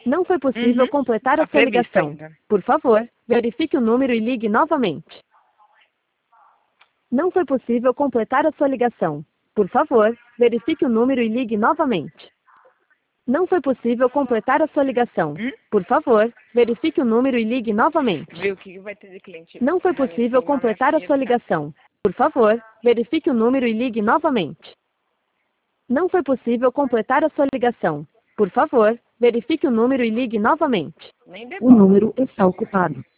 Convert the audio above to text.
Não foi possível completar a A sua prevista ligação. ainda. Por favor, verifique o número e ligue novamente. Não foi possível completar a sua ligação. Por favor, verifique o número e ligue novamente. Não foi possível completar a sua ligação. Por favor, verifique o número e ligue novamente. Vê o que vai ter de cliente. Não foi lá em possível cima, completar a minha sua filha. ligação. Por favor, verifique o número e ligue novamente. Não foi possível completar a sua ligação. Por favor, verifique o número e ligue novamente. Nem de O número está ocupado.